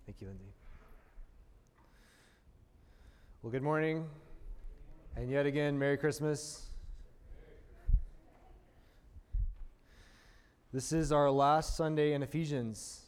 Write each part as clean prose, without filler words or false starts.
Thank you, Lindsay. Well, good morning, and yet again, Merry Christmas. This is our last Sunday in Ephesians.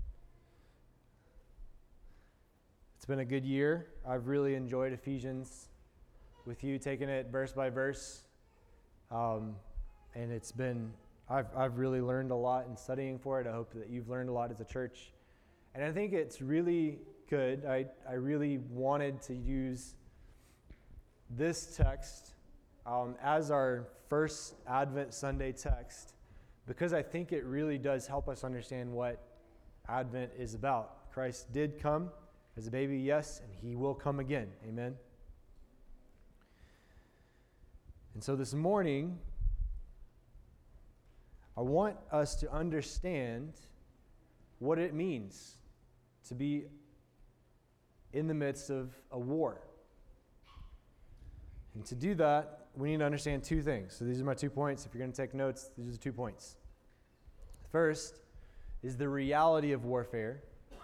It's been a good year. I've really enjoyed Ephesians with you, taking it verse by verse, and it's been, I've really learned a lot in studying for it. I hope that you've learned a lot as a church. And I think it's really good. I really wanted to use this text as our first Advent Sunday text because I think it really does help us understand what Advent is about. Christ did come as a baby, yes, and he will come again. Amen. And so this morning, I want us to understand what it means to be in the midst of a war. And to do that, we need to understand two things. So these are my 2 points. If you're going to take notes, these are the 2 points. First is the reality of warfare.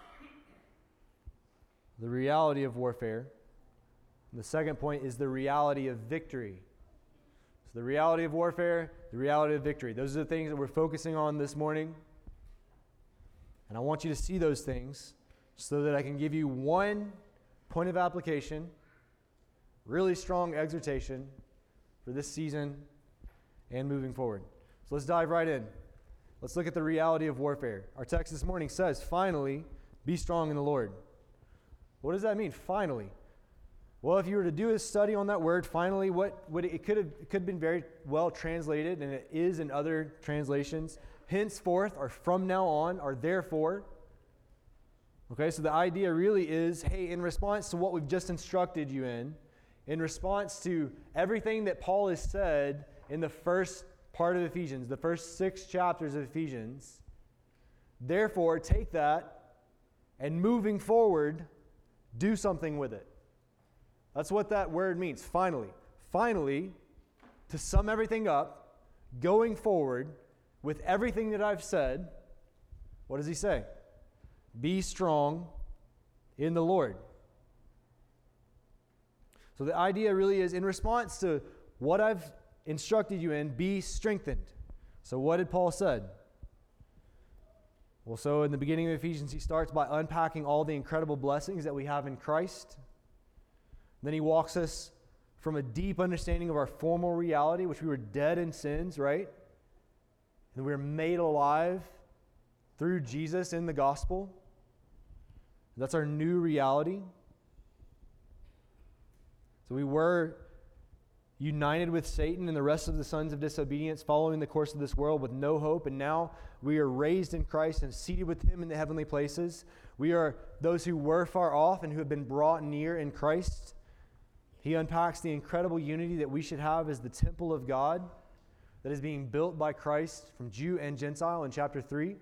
The reality of warfare. And the second point is the reality of victory. So the reality of warfare, the reality of victory. Those are the things that we're focusing on this morning. And I want you to see those things so that I can give you one point of application, really strong exhortation for this season and moving forward. So let's dive right in. Let's look at the reality of warfare. Our text this morning says, finally, be strong in the Lord. What does that mean, finally? Well, if you were to do a study on that word, finally, it could have been very well translated, and it is in other translations. Henceforth, or from now on, or therefore. Okay, so the idea really is, hey, in response to what we've just instructed you in response to everything that Paul has said in the first part of Ephesians, the first 6 chapters of Ephesians, therefore, take that and moving forward, do something with it. That's what that word means, finally. Finally, to sum everything up, going forward with everything that I've said, what does he say? Be strong in the Lord. So the idea really is in response to what I've instructed you in, be strengthened. So what did Paul said? Well, so in the beginning of Ephesians, he starts by unpacking all the incredible blessings that we have in Christ. Then he walks us from a deep understanding of our former reality, which we were dead in sins, right? And we were made alive through Jesus in the gospel. That's our new reality. So we were united with Satan and the rest of the sons of disobedience, following the course of this world with no hope, and now we are raised in Christ and seated with him in the heavenly places. We are those who were far off and who have been brought near in Christ. He unpacks the incredible unity that we should have as the temple of God that is being built by Christ from Jew and Gentile in chapter 2.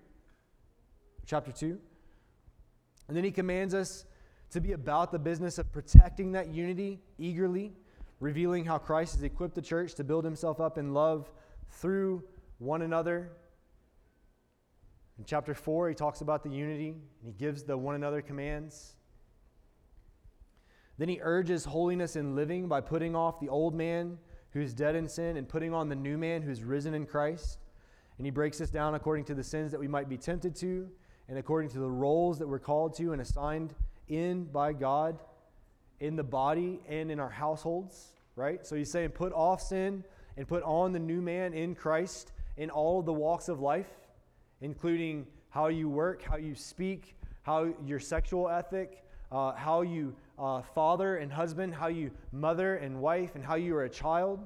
And then he commands us to be about the business of protecting that unity eagerly, revealing how Christ has equipped the church to build himself up in love through one another. In chapter 4, he talks about the unity, and he gives the one another commands. Then he urges holiness in living by putting off the old man who's dead in sin and putting on the new man who's risen in Christ. And he breaks us down according to the sins that we might be tempted to and according to the roles that we're called to and assigned in by God in the body and in our households, right? So he's saying put off sin and put on the new man in Christ in all of the walks of life, including how you work, how you speak, how your sexual ethic, how you father and husband, how you mother and wife, and how you are a child.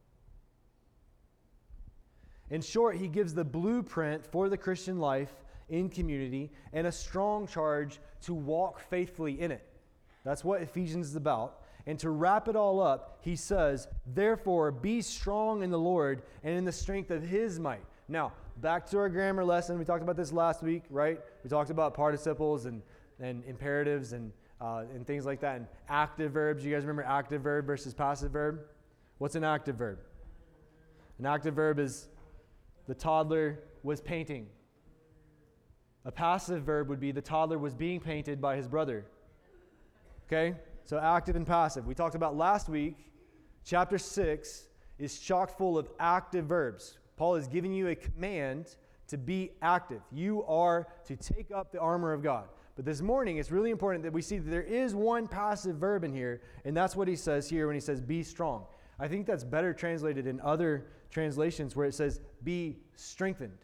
In short, he gives the blueprint for the Christian life in community and a strong charge to walk faithfully in it. That's what Ephesians is about. And to wrap it all up, he says, therefore, be strong in the Lord and in the strength of his might. Now, back to our grammar lesson. We talked about this last week, right? We talked about participles and imperatives and things like that, and active verbs. You guys remember active verb versus passive verb? What's an active verb? An active verb is the toddler was painting. A passive verb would be the toddler was being painted by his brother. Okay? So active and passive. We talked about last week, chapter 6 is chock full of active verbs. Paul is giving you a command to be active. You are to take up the armor of God. But this morning, it's really important that we see that there is one passive verb in here, and that's what he says here when he says, be strong. I think that's better translated in other translations where it says, be strengthened.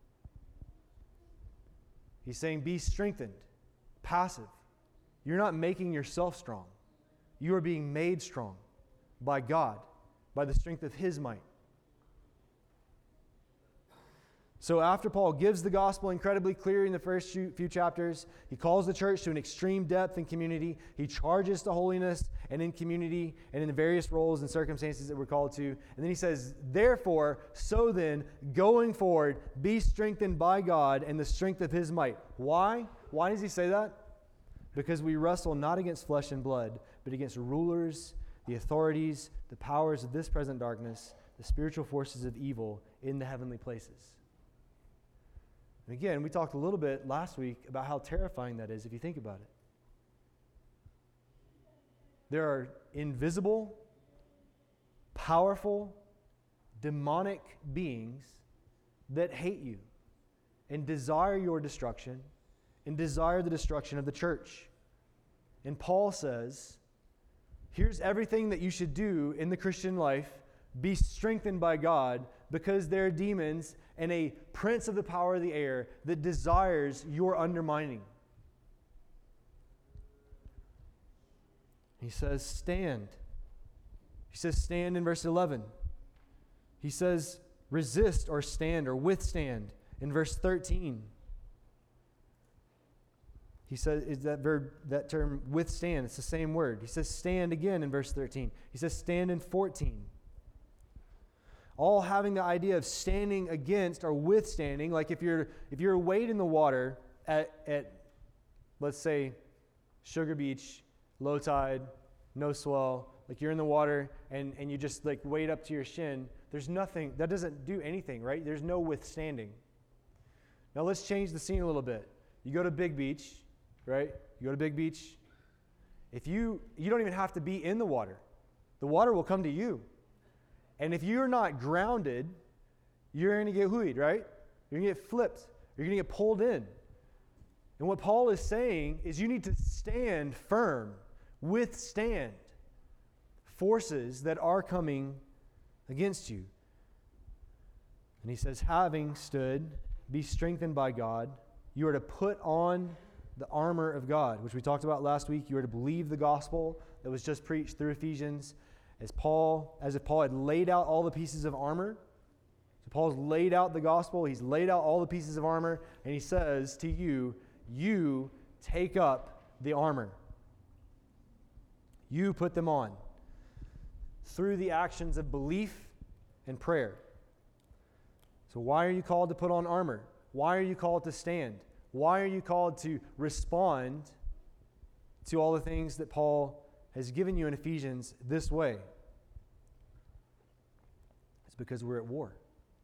He's saying, be strengthened. Passive. You're not making yourself strong. You are being made strong by God, by the strength of His might. So after Paul gives the gospel incredibly clear in the first few chapters, he calls the church to an extreme depth and community. He charges to holiness and in community and in the various roles and circumstances that we're called to. And then he says, therefore, so then, going forward, be strengthened by God and the strength of His might. Why? Why does he say that? Because we wrestle not against flesh and blood, but against rulers, the authorities, the powers of this present darkness, the spiritual forces of evil in the heavenly places. And again, we talked a little bit last week about how terrifying that is if you think about it. There are invisible, powerful, demonic beings that hate you and desire your destruction and desire the destruction of the church. And Paul says, here's everything that you should do in the Christian life. Be strengthened by God, because there are demons and a prince of the power of the air that desires your undermining. He says, stand. He says, stand in verse 11. He says, resist or stand or withstand in verse 13. He says, is that verb, that term withstand, it's the same word. He says, stand again in verse 13. He says, stand in 14. All having the idea of standing against or withstanding. Like if you're wade in the water at let's say Sugar Beach, low tide, no swell, like you're in the water and you just like wade up to your shin, there's nothing, that doesn't do anything, right? There's no withstanding. Now let's change the scene a little bit. You go to Big Beach, right? You go to Big Beach. If you don't even have to be in the water. The water will come to you. And if you're not grounded, you're going to get hooeyed, right? You're going to get flipped. You're going to get pulled in. And what Paul is saying is you need to stand firm, withstand forces that are coming against you. And he says, having stood, be strengthened by God. You are to put on the armor of God, which we talked about last week. You are to believe the gospel that was just preached through Ephesians. As if Paul had laid out all the pieces of armor. So Paul's laid out the gospel. He's laid out all the pieces of armor. And he says to you, you take up the armor. You put them on through the actions of belief and prayer. So why are you called to put on armor? Why are you called to stand? Why are you called to respond to all the things that Paul has given you in Ephesians this way? It's because we're at war.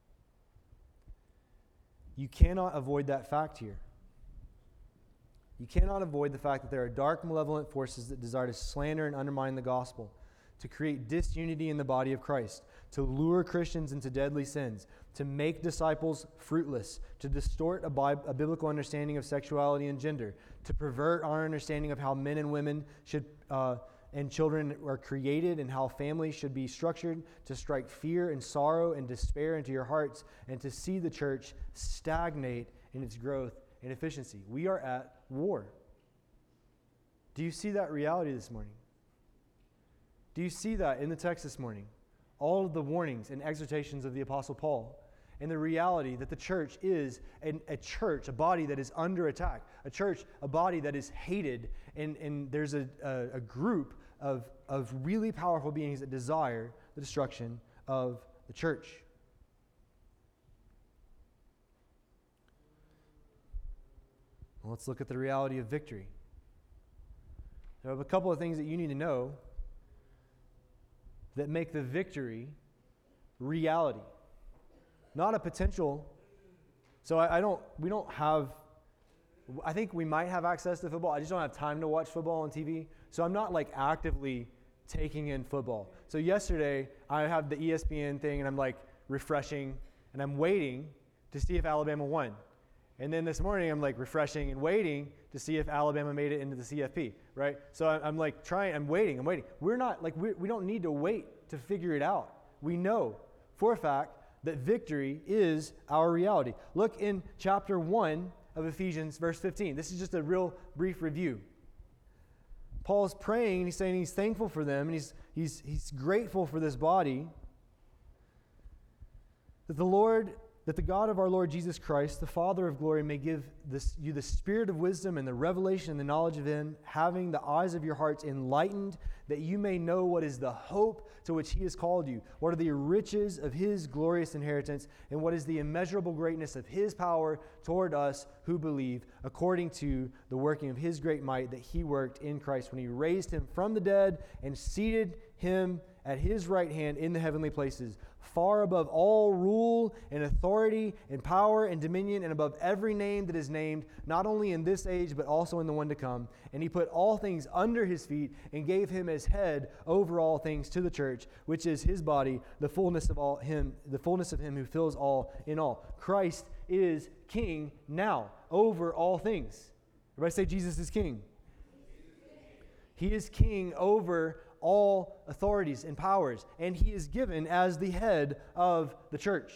You cannot avoid that fact here. You cannot avoid the fact that there are dark, malevolent forces that desire to slander and undermine the gospel, to create disunity in the body of Christ, to lure Christians into deadly sins, to make disciples fruitless, to distort a biblical understanding of sexuality and gender, to pervert our understanding of how men and women should and children are created and how families should be structured, to strike fear and sorrow and despair into your hearts, and to see the church stagnate in its growth and efficiency. We are at war. Do you see that reality this morning? Do you see that in the text this morning? All of the warnings and exhortations of the Apostle Paul, and the reality that the church is a body that is under attack, a body that is hated, and there's a group of really powerful beings that desire the destruction of the church. Well, let's look at the reality of victory. There are a couple of things that you need to know that make the victory reality, not a potential. So we don't have I think we might have access to football. I just don't have time to watch football on TV. So I'm not like actively taking in football. So yesterday I have the ESPN thing and I'm like refreshing and I'm waiting to see if Alabama won. And then this morning I'm like refreshing and waiting to see if Alabama made it into the CFP, right? So I'm like I'm waiting. We're not like, we don't need to wait to figure it out. We know for a fact that victory is our reality. Look in chapter 1 of Ephesians, verse 15. This is just a real brief review. Paul's praying and he's saying he's thankful for them and he's grateful for this body. That the God of our Lord Jesus Christ, the Father of glory, may give you the spirit of wisdom and the revelation and the knowledge of Him, having the eyes of your hearts enlightened, that you may know what is the hope to which He has called you, what are the riches of His glorious inheritance, and what is the immeasurable greatness of His power toward us who believe, according to the working of His great might that He worked in Christ when He raised Him from the dead and seated Him at His right hand in the heavenly places, far above all rule and authority and power and dominion and above every name that is named, not only in this age but also in the one to come. And He put all things under His feet and gave Him as head over all things to the church, which is His body, the fullness of Him who fills all in all. Christ is King now over all things. Everybody say Jesus is King. He is King over all authorities and powers, and He is given as the head of the church.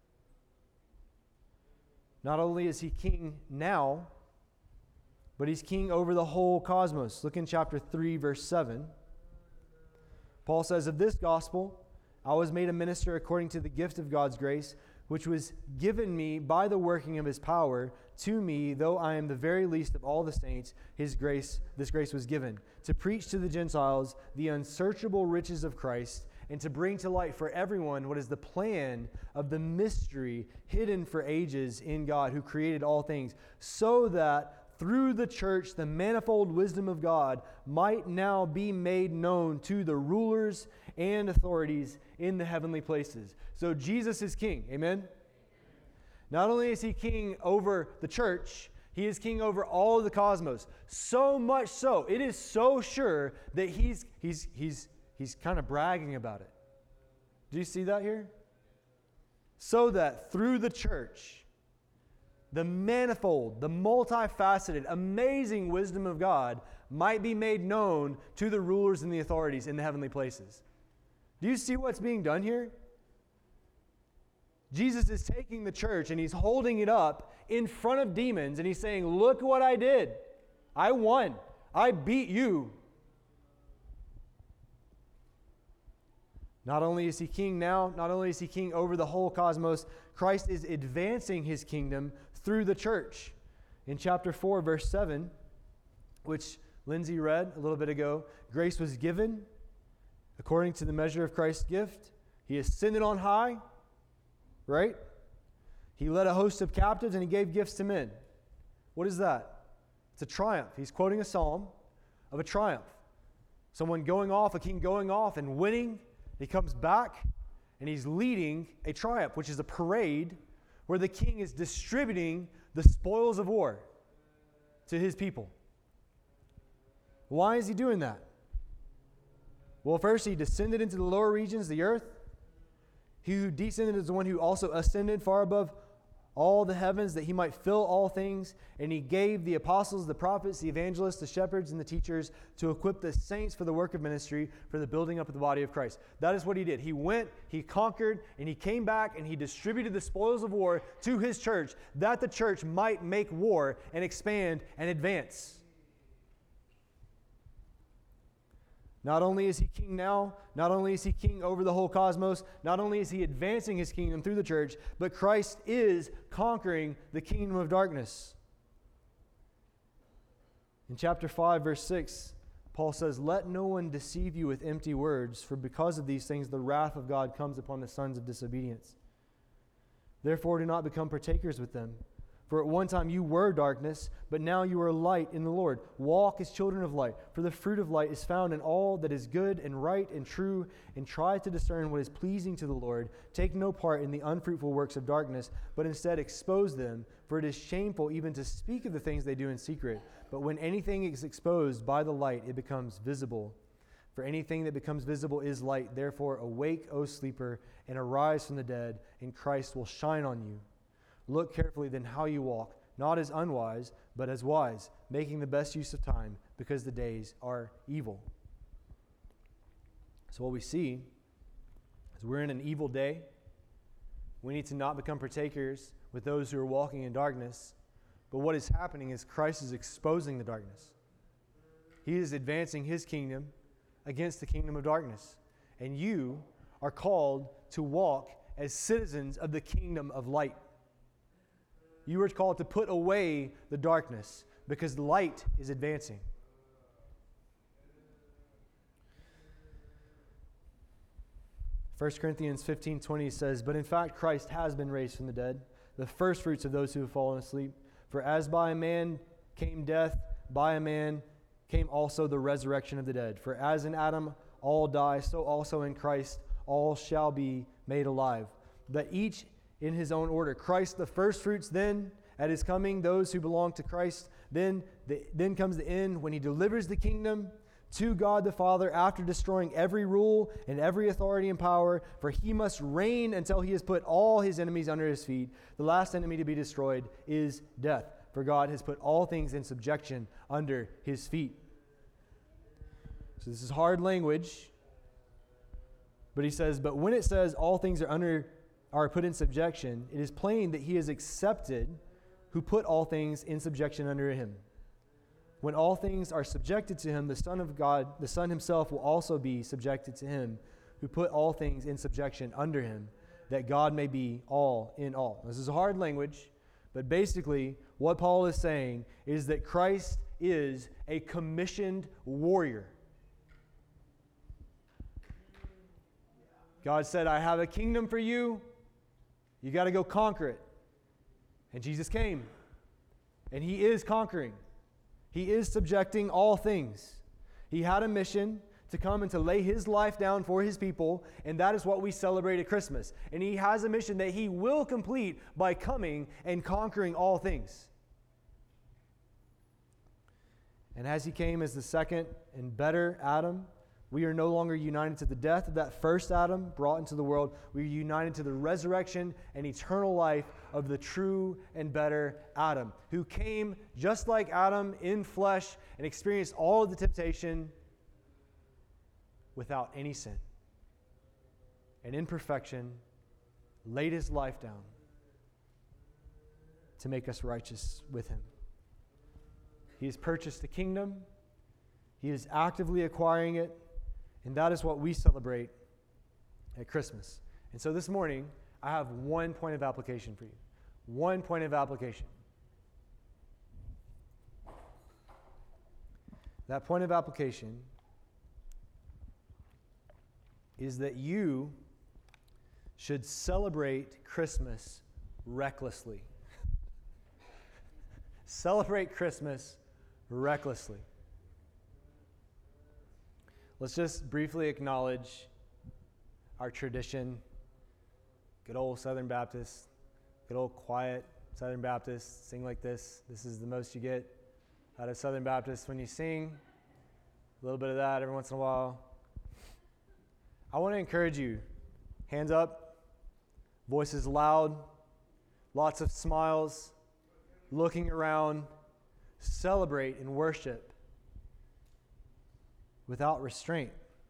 Not only is He King now, but He's King over the whole cosmos. Look in chapter 3, verse 7. Paul says, of this gospel, I was made a minister according to the gift of God's grace, which was given me by the working of His power. To me, though I am the very least of all the saints, this grace was given, to preach to the Gentiles the unsearchable riches of Christ, and to bring to light for everyone what is the plan of the mystery hidden for ages in God, who created all things, so that through the church the manifold wisdom of God might now be made known to the rulers and authorities in the heavenly places. So Jesus is King. Amen? Not only is He King over the church, He is King over all of the cosmos. So much so, it is so sure that He's kind of bragging about it. Do you see that here? So that through the church, the manifold, the multifaceted, amazing wisdom of God might be made known to the rulers and the authorities in the heavenly places. Do you see what's being done here? Jesus is taking the church and He's holding it up in front of demons and He's saying, look what I did. I won. I beat you. Not only is He King now, not only is He King over the whole cosmos, Christ is advancing His kingdom through the church. In chapter 4, verse 7, which Lindsay read a little bit ago, grace was given according to the measure of Christ's gift. He ascended on high, right? He led a host of captives and He gave gifts to men. What is that? It's a triumph. He's quoting a psalm of a triumph. Someone going off, a king going off and winning. He comes back and he's leading a triumph, which is a parade where the king is distributing the spoils of war to his people. Why is he doing that? Well, first, He descended into the lower regions, the earth. He who descended is the one who also ascended far above all the heavens, that He might fill all things. And He gave the apostles, the prophets, the evangelists, the shepherds, and the teachers to equip the saints for the work of ministry, for the building up of the body of Christ. That is what He did. He went, He conquered, and He came back, and He distributed the spoils of war to His church, that the church might make war and expand and advance. Not only is He King now, not only is He King over the whole cosmos, not only is He advancing His kingdom through the church, but Christ is conquering the kingdom of darkness. In chapter 5, verse 6, Paul says, let no one deceive you with empty words, for because of these things the wrath of God comes upon the sons of disobedience. Therefore do not become partakers with them. For at one time you were darkness, but now you are light in the Lord. Walk as children of light, for the fruit of light is found in all that is good and right and true, and try to discern what is pleasing to the Lord. Take no part in the unfruitful works of darkness, but instead expose them, for it is shameful even to speak of the things they do in secret. But when anything is exposed by the light, it becomes visible. For anything that becomes visible is light. Therefore awake, O sleeper, and arise from the dead, and Christ will shine on you. Look carefully then how you walk, not as unwise, but as wise, making the best use of time, because the days are evil. So what we see is we're in an evil day. We need to not become partakers with those who are walking in darkness. But what is happening is Christ is exposing the darkness. He is advancing his kingdom against the kingdom of darkness. And you are called to walk as citizens of the kingdom of light. You are called to put away the darkness because light is advancing. First Corinthians 15:20 says, "But in fact Christ has been raised from the dead, the firstfruits of those who have fallen asleep. For as by a man came death, by a man came also the resurrection of the dead. For as in Adam all die, so also in Christ all shall be made alive. That each in his own order. Christ the firstfruits, then at his coming, those who belong to Christ. Then comes the end when he delivers the kingdom to God the Father after destroying every rule and every authority and power. For he must reign until he has put all his enemies under his feet. The last enemy to be destroyed is death. For God has put all things in subjection under his feet." So this is hard language. But he says, but when it says all things are put in subjection, it is plain that he is accepted who put all things in subjection under him. When all things are subjected to him, the Son of God, the Son himself will also be subjected to him who put all things in subjection under him, that God may be all in all. This is hard language, but basically what Paul is saying is that Christ is a commissioned warrior. God said, "I have a kingdom for you. You got to go conquer it." And Jesus came. And he is conquering. He is subjecting all things. He had a mission to come and to lay his life down for his people. And that is what we celebrate at Christmas. And he has a mission that he will complete by coming and conquering all things. And as he came as the second and better Adam, we are no longer united to the death of that first Adam brought into the world. We are united to the resurrection and eternal life of the true and better Adam, who came just like Adam in flesh and experienced all of the temptation without any sin. And in perfection, laid his life down to make us righteous with him. He has purchased the kingdom. He is actively acquiring it. And that is what we celebrate at Christmas. And so this morning, I have one point of application for you. One point of application. That point of application is that you should celebrate Christmas recklessly. Celebrate Christmas recklessly. Let's just briefly acknowledge our tradition. Good old Southern Baptist, good old quiet Southern Baptist, sing like this. This is the most you get out of Southern Baptist when you sing. A little bit of that every once in a while. I want to encourage you, hands up, voices loud, lots of smiles, looking around, celebrate and worship without restraint.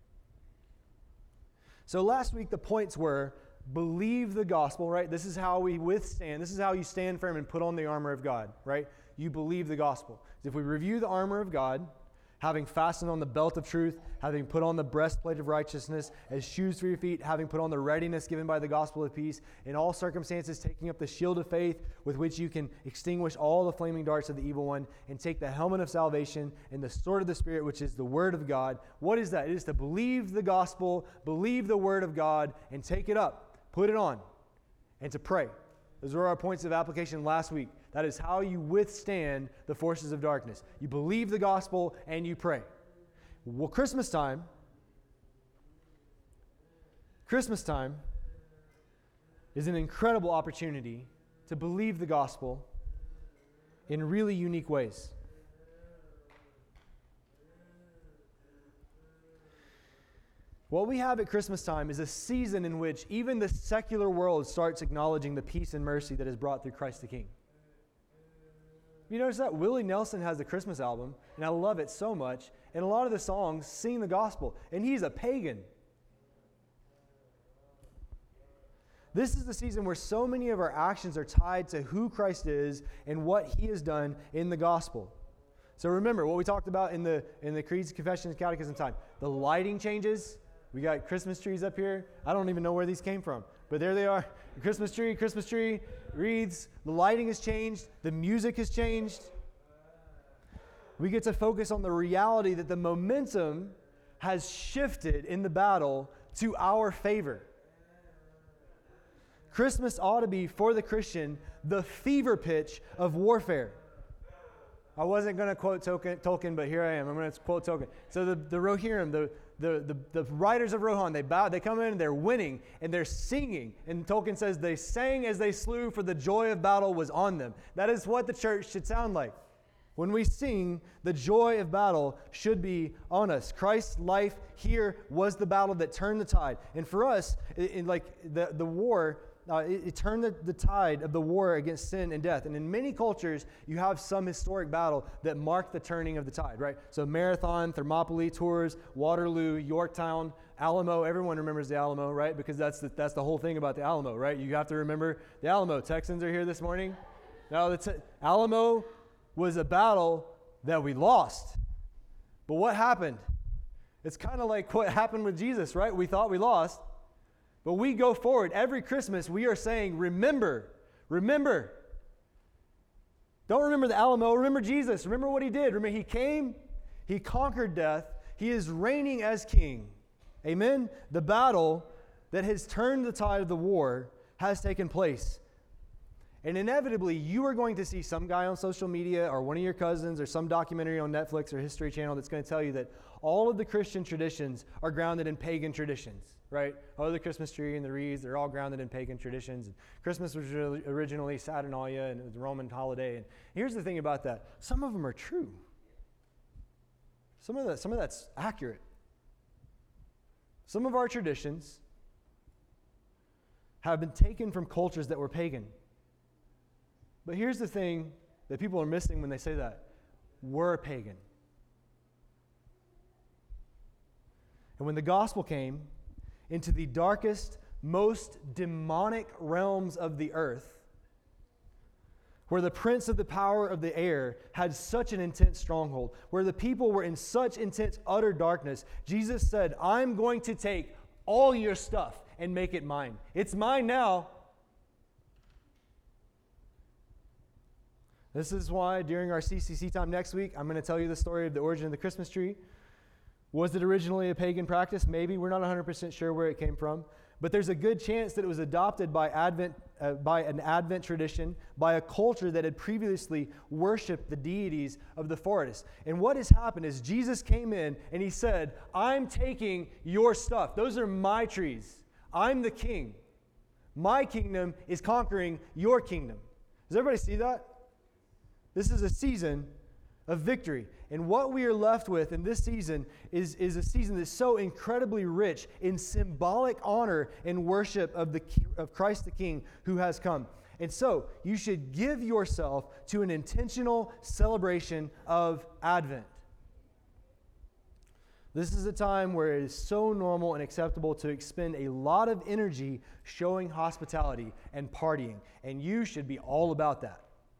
So last week the points were believe the gospel, right? This is how we withstand. This is how you stand firm and put on the armor of God, right? You believe the gospel. If we review the armor of God, having fastened on the belt of truth, having put on the breastplate of righteousness, as shoes for your feet, having put on the readiness given by the gospel of peace, in all circumstances taking up the shield of faith with which you can extinguish all the flaming darts of the evil one, and take the helmet of salvation and the sword of the Spirit, which is the word of God. What is that? It is to believe the gospel, believe the word of God, and take it up, put it on, and to pray. Those were our points of application last week. That is how you withstand the forces of darkness. You believe the gospel and you pray. Well, Christmas time is an incredible opportunity to believe the gospel in really unique ways. What we have at Christmas time is a season in which even the secular world starts acknowledging the peace and mercy that is brought through Christ the King. You notice that Willie Nelson has a Christmas album, and I love it so much, and a lot of the songs sing the gospel, and he's a pagan. This is the season where so many of our actions are tied to who Christ is and what he has done in the gospel. So remember what we talked about in the creeds, confessions, catechism time. The lighting changes. We got Christmas trees up here. I don't even know where these came from, but there they are. Christmas tree, wreaths. The lighting has changed. The music has changed. We get to focus on the reality that the momentum has shifted in the battle to our favor. Christmas ought to be, for the Christian, the fever pitch of warfare. I wasn't going to quote Tolkien, but here I am. I'm going to quote Tolkien. So the Rohirrim, the riders of Rohan, they come in and they're winning and they're singing. And Tolkien says they sang as they slew, for the joy of battle was on them. That is what the church should sound like. When we sing, the joy of battle should be on us. Christ's life here was the battle that turned the tide. And for us, the war, it turned the tide of the war against sin and death. And in many cultures, you have some historic battle that marked the turning of the tide, right? So Marathon, Thermopylae, Tours, Waterloo, Yorktown, Alamo. Everyone remembers the Alamo, right? Because that's the whole thing about the Alamo, right? You have to remember the Alamo. Texans are here this morning. Now, Alamo was a battle that we lost. But what happened? It's kind of like what happened with Jesus, right? We thought we lost. But we go forward. Every Christmas, we are saying, remember. Don't remember the Alamo. Remember Jesus. Remember what he did. Remember he came. He conquered death. He is reigning as king. Amen? The battle that has turned the tide of the war has taken place. And inevitably, you are going to see some guy on social media or one of your cousins or some documentary on Netflix or History Channel that's going to tell you that all of the Christian traditions are grounded in pagan traditions, right? Oh, the Christmas tree and the wreaths, they're all grounded in pagan traditions. And Christmas was originally Saturnalia, and it was a Roman holiday. And here's the thing about that. Some of them are true. Some of that's accurate. Some of our traditions have been taken from cultures that were pagan. But here's the thing that people are missing when they say that. We're pagan. And when the gospel came into the darkest, most demonic realms of the earth, where the prince of the power of the air had such an intense stronghold, where the people were in such intense, utter darkness, Jesus said, I'm going to take all your stuff and make it mine. It's mine now. This is why during our CCC time next week, I'm going to tell you the story of the origin of the Christmas tree. Was it originally a pagan practice? Maybe. We're not 100% sure where it came from. But there's a good chance that it was adopted by an Advent tradition, by a culture that had previously worshipped the deities of the forest. And what has happened is Jesus came in and he said, I'm taking your stuff. Those are my trees. I'm the king. My kingdom is conquering your kingdom. Does everybody see that? This is a season of victory. And what we are left with in this season is a season that's so incredibly rich in symbolic honor and worship of Christ the King who has come. And so you should give yourself to an intentional celebration of Advent. This is a time where it is so normal and acceptable to expend a lot of energy showing hospitality and partying. And you should be all about that.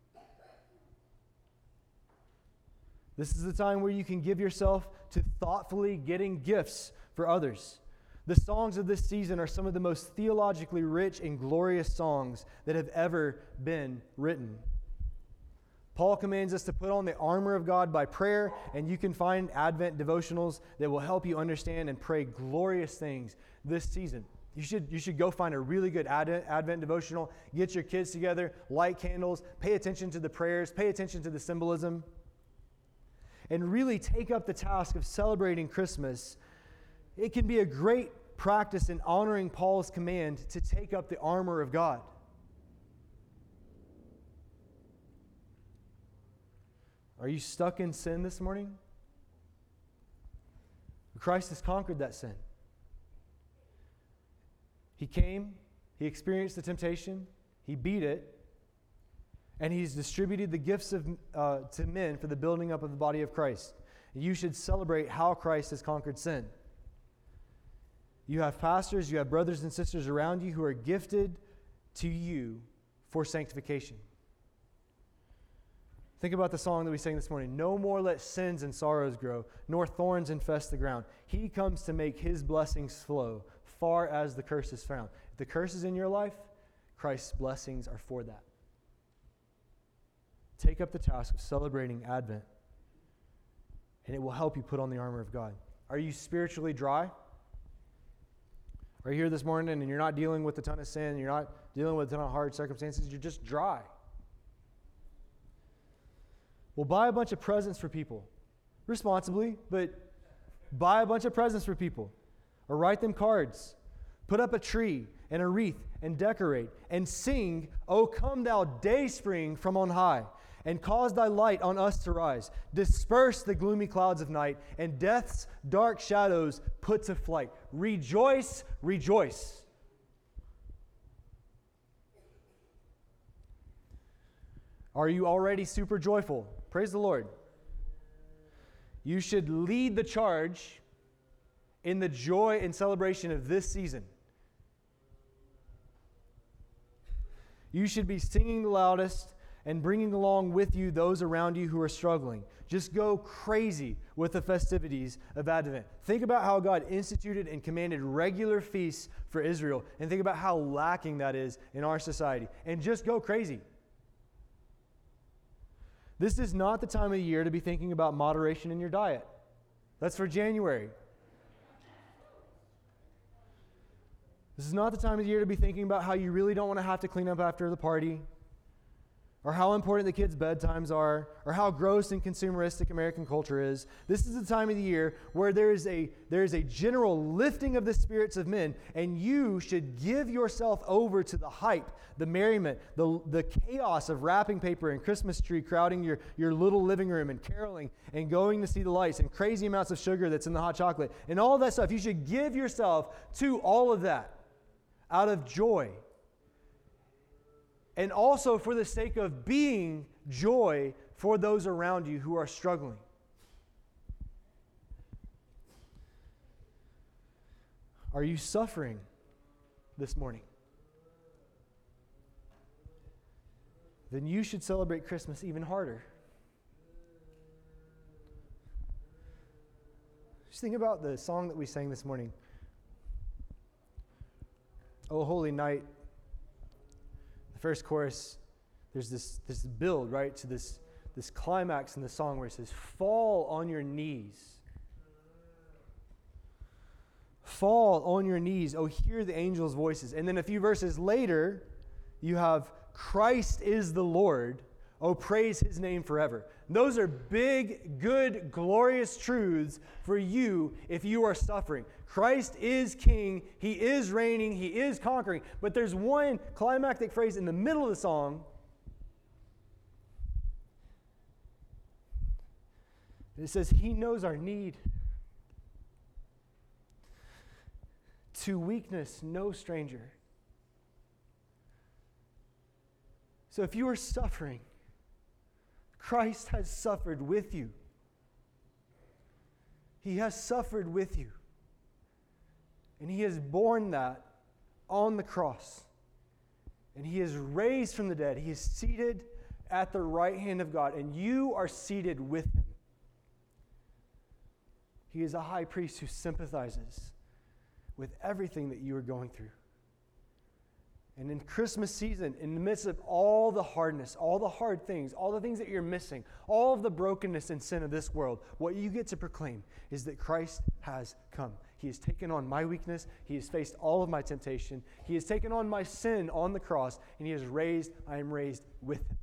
This is the time where you can give yourself to thoughtfully getting gifts for others. The songs of this season are some of the most theologically rich and glorious songs that have ever been written. Paul commands us to put on the armor of God by prayer, and you can find Advent devotionals that will help you understand and pray glorious things this season. You should go find a really good Advent devotional, get your kids together, light candles, pay attention to the prayers, pay attention to the symbolism, and really take up the task of celebrating Christmas. It can be a great practice in honoring Paul's command to take up the armor of God. Are you stuck in sin this morning? Christ has conquered that sin. He came, He experienced the temptation, He beat it, and He's distributed the gifts to men for the building up of the body of Christ. You should celebrate how Christ has conquered sin. You have pastors, you have brothers and sisters around you who are gifted to you for sanctification. Think about the song that we sang this morning. No more let sins and sorrows grow, nor thorns infest the ground. He comes to make His blessings flow, far as the curse is found. If the curse is in your life, Christ's blessings are for that. Take up the task of celebrating Advent, and it will help you put on the armor of God. Are you spiritually dry? Are you here this morning and you're not dealing with a ton of sin, you're not dealing with a ton of hard circumstances, you're just dry? Well, buy a bunch of presents for people. Responsibly, but buy a bunch of presents for people. Or write them cards. Put up a tree and a wreath and decorate and sing, O come thou dayspring from on high, and cause thy light on us to rise. Disperse the gloomy clouds of night, and death's dark shadows put to flight. Rejoice, rejoice. Are you already super joyful? Praise the Lord. You should lead the charge in the joy and celebration of this season. You should be singing the loudest and bringing along with you those around you who are struggling. Just go crazy with the festivities of Advent. Think about how God instituted and commanded regular feasts for Israel, and think about how lacking that is in our society. And just go crazy. This is not the time of the year to be thinking about moderation in your diet. That's for January. This is not the time of the year to be thinking about how you really don't want to have to clean up after the party, or how important the kids' bedtimes are, or how gross and consumeristic American culture is. This is the time of the year where there is a general lifting of the spirits of men, and you should give yourself over to the hype, the merriment, the chaos of wrapping paper and Christmas tree crowding your little living room, and caroling and going to see the lights, and crazy amounts of sugar that's in the hot chocolate, and all of that stuff. You should give yourself to all of that out of joy. And also for the sake of being joy for those around you who are struggling. Are you suffering this morning? Then you should celebrate Christmas even harder. Just think about the song that we sang this morning. O Holy Night. The first chorus, there's this build, right, to this climax in the song where it says, fall on your knees. Fall on your knees. Oh, hear the angels' voices. And then a few verses later, you have Christ is the Lord. Oh, praise His name forever. Those are big, good, glorious truths for you if you are suffering. Christ is King. He is reigning. He is conquering. But there's one climactic phrase in the middle of the song. It says, He knows our need. To weakness, no stranger. So if you are suffering, Christ has suffered with you. He has suffered with you. And He has borne that on the cross. And He is raised from the dead. He is seated at the right hand of God. And you are seated with Him. He is a high priest who sympathizes with everything that you are going through. And in Christmas season, in the midst of all the hardness, all the hard things, all the things that you're missing, all of the brokenness and sin of this world, what you get to proclaim is that Christ has come. He has taken on my weakness. He has faced all of my temptation. He has taken on my sin on the cross, and He is raised. I am raised with Him.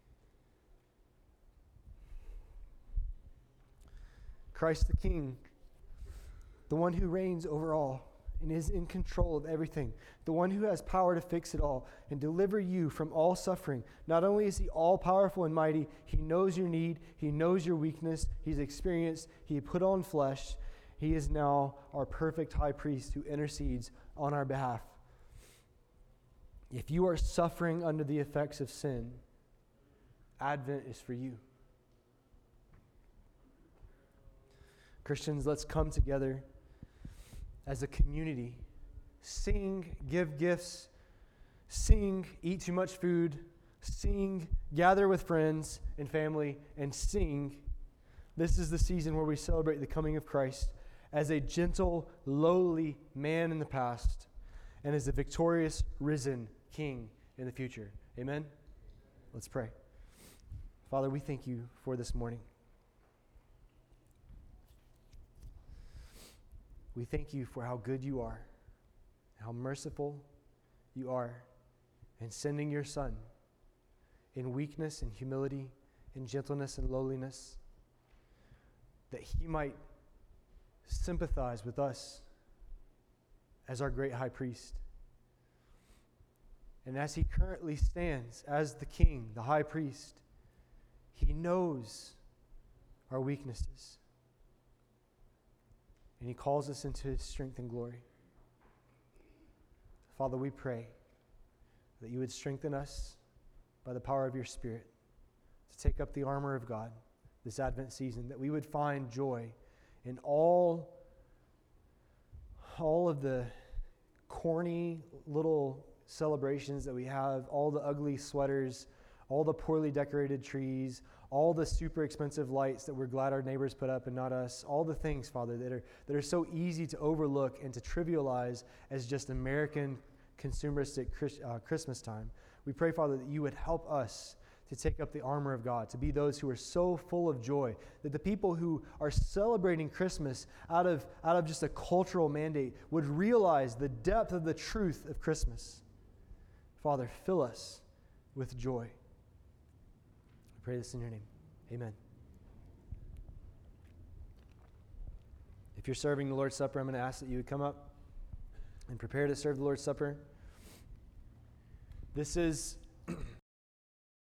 Christ the King, the one who reigns over all and is in control of everything, the one who has power to fix it all and deliver you from all suffering. Not only is He all-powerful and mighty, He knows your need, He knows your weakness, He's experienced, He put on flesh. He is now our perfect high priest who intercedes on our behalf. If you are suffering under the effects of sin, Advent is for you. Christians, let's come together as a community. Sing, give gifts, sing, eat too much food, sing, gather with friends and family, and sing. This is the season where we celebrate the coming of Christ as a gentle, lowly man in the past and as a victorious, risen King in the future. Amen? Let's pray. Father, we thank you for this morning. We thank you for how good you are, how merciful you are in sending your Son in weakness and humility, in gentleness and lowliness, that He might sympathize with us as our great high priest. And as He currently stands as the King, the high priest, He knows our weaknesses. And He calls us into His strength and glory. Father, we pray that you would strengthen us by the power of your Spirit to take up the armor of God this Advent season, that we would find joy in all of the corny little celebrations that we have, all the ugly sweaters, all the poorly decorated trees, all the super expensive lights that we're glad our neighbors put up and not us, all the things, Father, that are so easy to overlook and to trivialize as just American consumeristic Christmas time. We pray, Father, that you would help us to take up the armor of God, to be those who are so full of joy, that the people who are celebrating Christmas out of just a cultural mandate would realize the depth of the truth of Christmas. Father, fill us with joy. I pray this in your name. Amen. If you're serving the Lord's Supper, I'm going to ask that you would come up and prepare to serve the Lord's Supper. This is